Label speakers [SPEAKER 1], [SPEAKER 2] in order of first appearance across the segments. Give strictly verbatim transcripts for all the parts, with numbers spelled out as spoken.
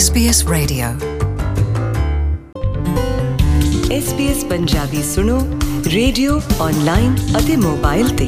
[SPEAKER 1] S B S radio.
[SPEAKER 2] S B S Punjabi ਸੁਣੋ radio, online ਅਤੇ mobile ਤੇ।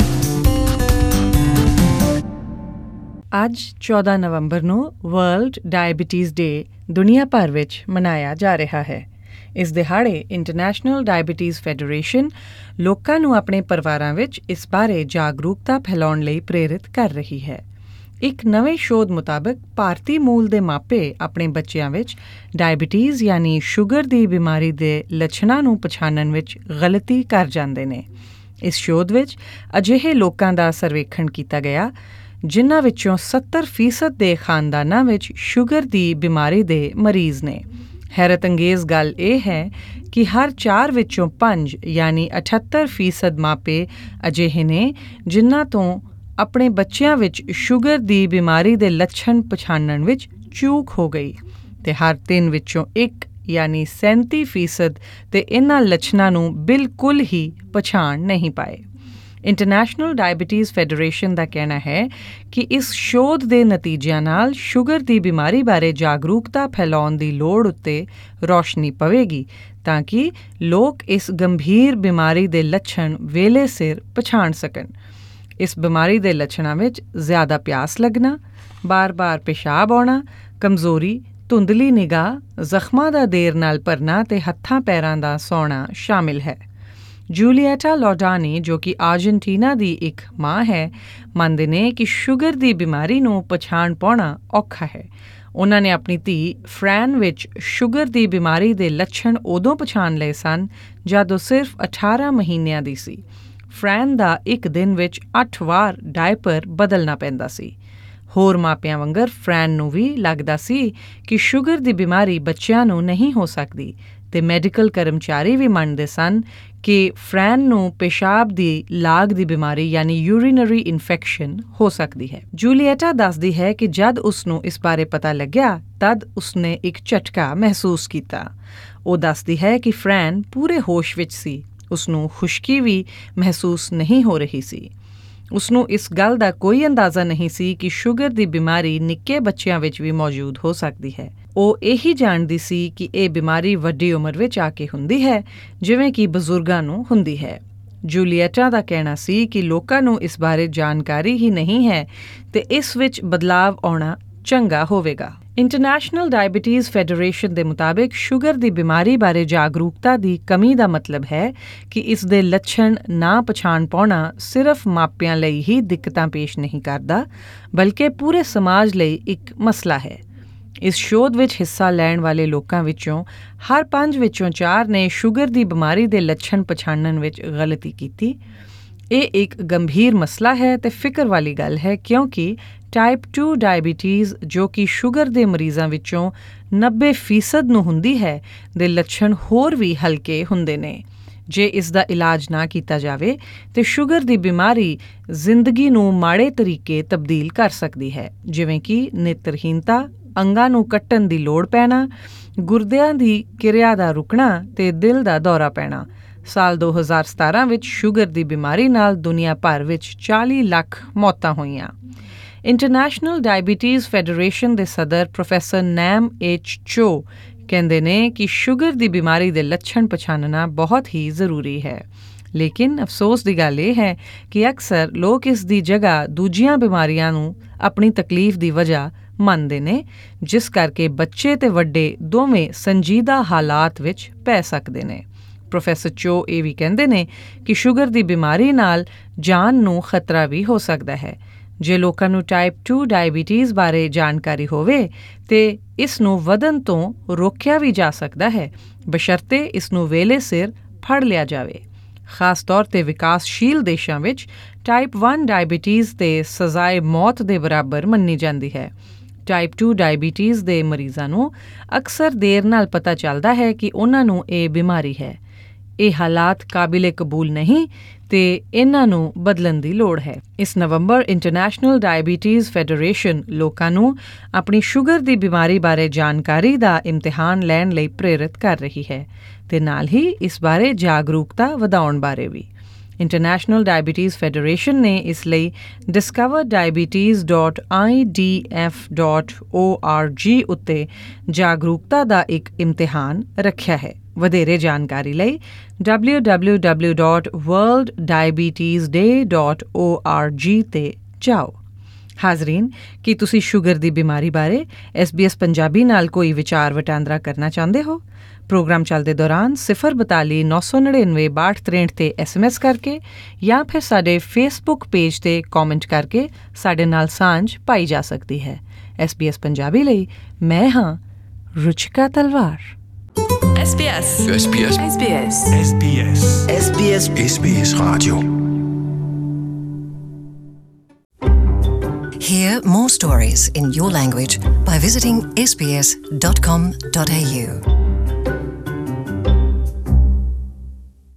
[SPEAKER 3] ਅੱਜ ਚੌਦਾਂ ਨਵੰਬਰ ਨੂੰ ਵਰਲਡ ਡਾਇਬਟੀਜ਼ ਡੇ ਦੁਨੀਆ ਭਰ ਵਿੱਚ ਮਨਾਇਆ ਜਾ ਰਿਹਾ ਹੈ। ਇਸ ਦਿਹਾੜੇ ਇੰਟਰਨੈਸ਼ਨਲ ਡਾਇਬਟੀਜ਼ ਫੈਡਰੇਸ਼ਨ ਲੋਕਾਂ ਨੂੰ ਆਪਣੇ ਪਰਿਵਾਰਾਂ ਵਿੱਚ ਇਸ ਬਾਰੇ ਜਾਗਰੂਕਤਾ ਫੈਲਾਉਣ ਲਈ ਪ੍ਰੇਰਿਤ ਕਰ ਰਹੀ ਹੈ। ਇੱਕ ਨਵੇਂ ਸ਼ੋਧ ਮੁਤਾਬਕ ਭਾਰਤੀ ਮੂਲ ਦੇ ਮਾਪੇ ਆਪਣੇ ਬੱਚਿਆਂ ਵਿੱਚ ਡਾਇਬਟੀਜ਼ ਯਾਨੀ ਸ਼ੂਗਰ ਦੀ ਬਿਮਾਰੀ ਦੇ ਲੱਛਣਾਂ ਨੂੰ ਪਛਾਣਨ ਵਿੱਚ ਗਲਤੀ ਕਰ ਜਾਂਦੇ ਨੇ। ਇਸ ਸ਼ੋਧ ਵਿੱਚ ਅਜਿਹੇ ਲੋਕਾਂ ਦਾ ਸਰਵੇਖਣ ਕੀਤਾ ਗਿਆ ਜਿਨ੍ਹਾਂ ਵਿੱਚੋਂ ਸੱਤਰ ਫੀਸਦ ਦੇ ਖਾਨਦਾਨਾਂ ਵਿੱਚ ਸ਼ੂਗਰ ਦੀ ਬਿਮਾਰੀ ਦੇ ਮਰੀਜ਼ ਨੇ। ਹੈਰਤਅੰਗੇਜ਼ ਗੱਲ ਇਹ ਹੈ ਕਿ ਹਰ ਚਾਰ ਵਿੱਚੋਂ ਪੰਜ ਯਾਨੀ ਅਠੱਤਰ ਫੀਸਦ ਮਾਪੇ ਅਜਿਹੇ ਨੇ ਜਿਨ੍ਹਾਂ ਤੋਂ ਆਪਣੇ ਬੱਚਿਆਂ ਵਿੱਚ ਸ਼ੂਗਰ ਦੀ ਬਿਮਾਰੀ ਦੇ ਲੱਛਣ ਪਛਾਣਨ ਵਿੱਚ ਚੂਕ ਹੋ ਗਈ, ਅਤੇ ਹਰ ਤਿੰਨ ਵਿੱਚੋਂ ਇੱਕ ਯਾਨੀ ਸੈਂਤੀ ਫੀਸਦ ਤੇ ਇਹਨਾਂ ਲੱਛਣਾਂ ਨੂੰ ਬਿਲਕੁਲ ਹੀ ਪਛਾਣ ਨਹੀਂ ਪਾਏ। ਇੰਟਰਨੈਸ਼ਨਲ ਡਾਇਬਟੀਜ਼ ਫੈਡਰੇਸ਼ਨ ਦਾ ਕਹਿਣਾ ਹੈ ਕਿ ਇਸ ਸ਼ੋਧ ਦੇ ਨਤੀਜਿਆਂ ਨਾਲ ਸ਼ੂਗਰ ਦੀ ਬਿਮਾਰੀ ਬਾਰੇ ਜਾਗਰੂਕਤਾ ਫੈਲਾਉਣ ਦੀ ਲੋੜ ਉੱਤੇ ਰੌਸ਼ਨੀ ਪਵੇਗੀ ਤਾਂ ਕਿ ਲੋਕ ਇਸ ਗੰਭੀਰ ਬਿਮਾਰੀ ਦੇ ਲੱਛਣ ਵੇਲੇ ਸਿਰ ਪਛਾਣ ਸਕਣ। ਇਸ ਬਿਮਾਰੀ ਦੇ ਲੱਛਣਾਂ ਵਿੱਚ ਜ਼ਿਆਦਾ ਪਿਆਸ ਲੱਗਣਾ, ਬਾਰ-ਬਾਰ ਪਿਸ਼ਾਬ ਆਉਣਾ, ਕਮਜ਼ੋਰੀ, ਧੁੰਦਲੀ ਨਿਗਾਹ, ਜ਼ਖਮਾਂ ਦਾ ਦੇਰ ਨਾਲ ਭਰਨਾ ਅਤੇ ਹੱਥਾਂ ਪੈਰਾਂ ਦਾ ਸੌਣਾ ਸ਼ਾਮਿਲ ਹੈ। ਜੂਲੀਐਟਾ ਲੋਡਾਨੀ, ਜੋ ਕਿ ਅਰਜਨਟੀਨਾ ਦੀ ਇੱਕ ਮਾਂ ਹੈ, ਮੰਨਦੇ ਨੇ ਕਿ ਸ਼ੂਗਰ ਦੀ ਬਿਮਾਰੀ ਨੂੰ ਪਛਾਣ ਪਾਉਣਾ ਔਖਾ ਹੈ। ਉਹਨਾਂ ਨੇ ਆਪਣੀ ਧੀ ਫਰੈਨ ਵਿੱਚ ਸ਼ੂਗਰ ਦੀ ਬਿਮਾਰੀ ਦੇ ਲੱਛਣ ਉਦੋਂ ਪਛਾਣ ਲਏ ਸਨ ਜਦ ਉਹ ਸਿਰਫ ਅਠਾਰਾਂ ਮਹੀਨਿਆਂ ਦੀ ਸੀ। ਫਰੈਨ ਦਾ ਇੱਕ ਦਿਨ ਵਿੱਚ ਅੱਠ ਵਾਰ ਡਾਇਪਰ ਬਦਲਣਾ ਪੈਂਦਾ ਸੀ। ਹੋਰ ਮਾਪਿਆਂ ਵਾਂਗਰ ਫਰੈਨ ਨੂੰ ਵੀ ਲੱਗਦਾ ਸੀ ਕਿ ਸ਼ੂਗਰ ਦੀ ਬਿਮਾਰੀ ਬੱਚਿਆਂ ਨੂੰ ਨਹੀਂ ਹੋ ਸਕਦੀ, ਤੇ ਮੈਡੀਕਲ ਕਰਮਚਾਰੀ ਵੀ ਮੰਨਦੇ ਸਨ ਕਿ ਫਰੈਨ ਨੂੰ ਪਿਸ਼ਾਬ ਦੀ ਲਾਗ ਦੀ ਬਿਮਾਰੀ ਯਾਨੀ ਯੂਰੀਨਰੀ ਇਨਫੈਕਸ਼ਨ ਹੋ ਸਕਦੀ ਹੈ। ਜੂਲੀਐਟਾ ਦੱਸਦੀ ਹੈ ਕਿ ਜਦ ਉਸਨੂੰ ਇਸ ਬਾਰੇ ਪਤਾ ਲੱਗਿਆ ਤਦ ਉਸਨੇ ਇੱਕ ਝਟਕਾ ਮਹਿਸੂਸ ਕੀਤਾ। ਉਹ ਦੱਸਦੀ ਹੈ ਕਿ ਫਰੈਨ ਪੂਰੇ ਹੋਸ਼ ਵਿੱਚ ਸੀ, ਉਸਨੂੰ ਖੁਸ਼ਕੀ ਵੀ ਮਹਿਸੂਸ ਨਹੀਂ ਹੋ ਰਹੀ ਸੀ। ਉਸਨੂੰ ਇਸ ਗੱਲ ਦਾ ਕੋਈ ਅੰਦਾਜ਼ਾ ਨਹੀਂ ਸੀ ਕਿ ਸ਼ੂਗਰ ਦੀ ਬਿਮਾਰੀ ਨਿੱਕੇ ਬੱਚਿਆਂ ਵਿੱਚ ਵੀ ਮੌਜੂਦ ਹੋ ਸਕਦੀ ਹੈ। ਉਹ ਇਹੀ ਜਾਣਦੀ ਸੀ ਕਿ ਇਹ ਬਿਮਾਰੀ ਵੱਡੀ ਉਮਰ ਵਿੱਚ ਆ ਕੇ ਹੁੰਦੀ ਹੈ, ਜਿਵੇਂ ਕਿ ਬਜ਼ੁਰਗਾਂ ਨੂੰ ਹੁੰਦੀ ਹੈ। ਜੂਲੀਐਟਾ ਦਾ ਕਹਿਣਾ ਸੀ ਕਿ ਲੋਕਾਂ ਨੂੰ ਇਸ ਬਾਰੇ ਜਾਣਕਾਰੀ ਹੀ ਨਹੀਂ ਹੈ ਤੇ ਇਸ ਵਿੱਚ ਬਦਲਾਵ ਆਉਣਾ ਚੰਗਾ ਹੋਵੇਗਾ। ਇੰਟਰਨੈਸ਼ਨਲ ਡਾਇਬਟੀਜ਼ ਫੈਡਰੇਸ਼ਨ ਦੇ ਮੁਤਾਬਿਕ ਸ਼ੂਗਰ ਦੀ ਬਿਮਾਰੀ ਬਾਰੇ ਜਾਗਰੂਕਤਾ ਦੀ ਕਮੀ ਦਾ ਮਤਲਬ ਹੈ ਕਿ ਇਸ ਦੇ ਲੱਛਣ ਨਾ ਪਛਾਣ ਪਾਉਣਾ ਸਿਰਫ ਮਾਪਿਆਂ ਲਈ ਹੀ ਦਿੱਕਤਾਂ ਪੇਸ਼ ਨਹੀਂ ਕਰਦਾ, ਬਲਕਿ ਪੂਰੇ ਸਮਾਜ ਲਈ ਇੱਕ ਮਸਲਾ ਹੈ। ਇਸ ਸ਼ੋਧ ਵਿੱਚ ਹਿੱਸਾ ਲੈਣ ਵਾਲੇ ਲੋਕਾਂ ਵਿੱਚੋਂ ਹਰ ਪੰਜ ਵਿੱਚੋਂ ਚਾਰ ਨੇ ਸ਼ੂਗਰ ਦੀ ਬਿਮਾਰੀ ਦੇ ਲੱਛਣ ਪਛਾਣਨ ਵਿੱਚ ਗਲਤੀ ਕੀਤੀ। ਇਹ ਇੱਕ ਗੰਭੀਰ ਮਸਲਾ ਹੈ ਤੇ ਫਿਕਰ ਵਾਲੀ ਗੱਲ ਹੈ, ਕਿਉਂਕਿ ਟਾਈਪ ਟੂ ਡਾਇਬਟੀਜ਼, ਜੋ ਕਿ ਸ਼ੂਗਰ ਦੇ ਮਰੀਜ਼ਾਂ ਵਿੱਚੋਂ ਨੱਬੇ ਫੀਸਦ ਨੂੰ ਹੁੰਦੀ ਹੈ, ਦੇ ਲੱਛਣ ਹੋਰ ਵੀ ਹਲਕੇ ਹੁੰਦੇ ਨੇ। ਜੇ ਇਸ ਦਾ ਇਲਾਜ ਨਾ ਕੀਤਾ ਜਾਵੇ ਤੇ ਸ਼ੂਗਰ ਦੀ ਬਿਮਾਰੀ ਜ਼ਿੰਦਗੀ ਨੂੰ ਮਾੜੇ ਤਰੀਕੇ ਤਬਦੀਲ ਕਰ ਸਕਦੀ ਹੈ, ਜਿਵੇਂ ਕਿ ਨੇਤਰਹੀਨਤਾ, ਅੰਗਾਂ ਨੂੰ ਕੱਟਣ ਦੀ ਲੋੜ ਪੈਣਾ, ਗੁਰਦਿਆਂ ਦੀ ਕਿਰਿਆ ਦਾ ਰੁਕਣਾ ਤੇ ਦਿਲ ਦਾ ਦੌਰਾ ਪੈਣਾ। ਸਾਲ ਦੋ ਹਜ਼ਾਰ ਸਤਾਰਾਂ ਵਿੱਚ ਸ਼ੂਗਰ ਦੀ ਬਿਮਾਰੀ ਨਾਲ ਦੁਨੀਆ ਭਰ ਵਿੱਚ ਚਾਲੀ ਲੱਖ ਮੌਤਾਂ ਹੋਈਆਂ। ਇੰਟਰਨੈਸ਼ਨਲ ਡਾਇਬਟੀਜ਼ ਫੈਡਰੇਸ਼ਨ ਦੇ ਸਦਰ ਪ੍ਰੋਫੈਸਰ ਨੈਮ ਐਚ ਚੋ ਕਹਿੰਦੇ ਨੇ ਕਿ ਸ਼ੂਗਰ ਦੀ ਬਿਮਾਰੀ ਦੇ ਲੱਛਣ ਪਛਾਣਨਾ ਬਹੁਤ ਹੀ ਜ਼ਰੂਰੀ ਹੈ, ਲੇਕਿਨ ਅਫਸੋਸ ਦੀ ਗੱਲ ਇਹ ਹੈ ਕਿ ਅਕਸਰ ਲੋਕ ਇਸ ਦੀ ਜਗ੍ਹਾ ਦੂਜੀਆਂ ਬਿਮਾਰੀਆਂ ਨੂੰ ਆਪਣੀ ਤਕਲੀਫ ਦੀ ਵਜ੍ਹਾ ਮੰਨਦੇ ਨੇ, ਜਿਸ ਕਰਕੇ ਬੱਚੇ ਤੇ ਵੱਡੇ ਦੋਵੇਂ ਸੰਜੀਦਾ ਹਾਲਾਤ ਵਿੱਚ ਪੈ ਸਕਦੇ ਨੇ। ਪ੍ਰੋਫੈਸਰ ਚੋ ਇਹ ਵੀ ਕਹਿੰਦੇ ਨੇ ਕਿ ਸ਼ੂਗਰ ਦੀ ਬਿਮਾਰੀ ਨਾਲ ਜਾਨ ਨੂੰ ਖਤਰਾ ਵੀ ਹੋ ਸਕਦਾ ਹੈ। ਜੇ ਲੋਕਾਂ ਨੂੰ ਟਾਈਪ ਟੂ ਡਾਇਬਟੀਜ਼ ਬਾਰੇ ਜਾਣਕਾਰੀ ਹੋਵੇ ਤੇ ਇਸ ਨੂੰ ਵਧਣ ਤੋਂ ਰੋਕਿਆ ਵੀ ਜਾ ਸਕਦਾ ਹੈ, ਬਸ਼ਰਤੇ ਇਸ ਨੂੰ ਵੇਲੇ ਸਿਰ ਫੜ ਲਿਆ ਜਾਵੇ। ਖਾਸ ਤੌਰ ਤੇ ਵਿਕਾਸਸ਼ੀਲ ਦੇਸ਼ਾਂ ਵਿੱਚ ਟਾਈਪ ਵਨ ਡਾਇਬਟੀਜ਼ ਤੇ ਸਜ਼ਾਏ ਮੌਤ ਦੇ ਬਰਾਬਰ ਮੰਨੀ ਜਾਂਦੀ ਹੈ। ਟਾਈਪ ਟੂ ਡਾਇਬਟੀਜ਼ ਦੇ ਮਰੀਜ਼ਾਂ ਨੂੰ ਅਕਸਰ ਦੇਰ ਨਾਲ ਪਤਾ ਚੱਲਦਾ ਹੈ ਕਿ ਉਹਨਾਂ ਨੂੰ ਇਹ ਬਿਮਾਰੀ ਹੈ। ਇਹ ਹਾਲਾਤ ਕਾਬਿਲੇ ਕਬੂਲ ਨਹੀਂ ਤੇ ਇਹਨਾਂ ਨੂੰ ਬਦਲਣ ਦੀ ਲੋੜ ਹੈ। ਇਸ ਨਵੰਬਰ ਇੰਟਰਨੈਸ਼ਨਲ ਡਾਇਬਟੀਜ਼ ਫੈਡਰੇਸ਼ਨ ਲੋਕਾਂ ਨੂੰ ਆਪਣੀ ਸ਼ੂਗਰ ਦੀ ਬਿਮਾਰੀ ਬਾਰੇ ਜਾਣਕਾਰੀ ਦਾ ਇਮਤਿਹਾਨ ਲੈਣ ਲਈ ਪ੍ਰੇਰਿਤ ਕਰ ਰਹੀ ਹੈ ਤੇ ਨਾਲ ਹੀ ਇਸ ਬਾਰੇ ਜਾਗਰੂਕਤਾ ਵਧਾਉਣ ਬਾਰੇ ਵੀ। ਇੰਟਰਨੈਸ਼ਨਲ ਡਾਇਬੀਟੀਜ਼ ਫੈਡਰੇਸ਼ਨ ਨੇ ਇਸ ਲਈ discover diabetes dot I D F dot O R G ਉੱਤੇ ਜਾਗਰੂਕਤਾ ਦਾ ਇੱਕ ਇਮਤਿਹਾਨ ਰੱਖਿਆ ਹੈ। ਵਧੇਰੇ ਜਾਣਕਾਰੀ ਲਈ W W W dot world diabetes day dot O R G 'ਤੇ ਜਾਓ। ਹਾਜ਼ਰੀਨ, ਕੀ ਤੁਸੀਂ ਸ਼ੂਗਰ ਦੀ ਬਿਮਾਰੀ ਬਾਰੇ ਐਸ ਬੀ ਐਸ ਪੰਜਾਬੀ ਨਾਲ ਕੋਈ ਵਿਚਾਰ ਵਟਾਂਦਰਾ ਕਰਨਾ ਚਾਹੁੰਦੇ ਹੋ? ਪ੍ਰੋਗਰਾਮ ਚੱਲਦੇ ਦੌਰਾਨ ਸਿਫਰ ਬਤਾਲੀ ਨੌ ਸੌ ਨੜਿਨਵੇਂ ਬਾਹਠ ਤਰੇਂਹਠ 'ਤੇ ਐਸ ਐਮ ਐਸ ਕਰਕੇ ਜਾਂ ਫਿਰ ਸਾਡੇ ਫੇਸਬੁੱਕ ਪੇਜ 'ਤੇ ਕੌਮੈਂਟ ਕਰਕੇ ਸਾਡੇ ਨਾਲ ਸਾਂਝ ਪਾਈ ਜਾ ਸਕਦੀ ਹੈ। ਐਸ ਬੀ ਐਸ ਪੰਜਾਬੀ ਲਈ ਮੈਂ ਹਾਂ ਰੁਚਿਕਾ ਤਲਵਾਰ।
[SPEAKER 1] S B S.
[SPEAKER 4] S B S.
[SPEAKER 1] S B S.
[SPEAKER 4] S B S.
[SPEAKER 5] S B S.
[SPEAKER 4] S B S Radio.
[SPEAKER 5] Hear more stories in your language by visiting s b s dot com dot a u.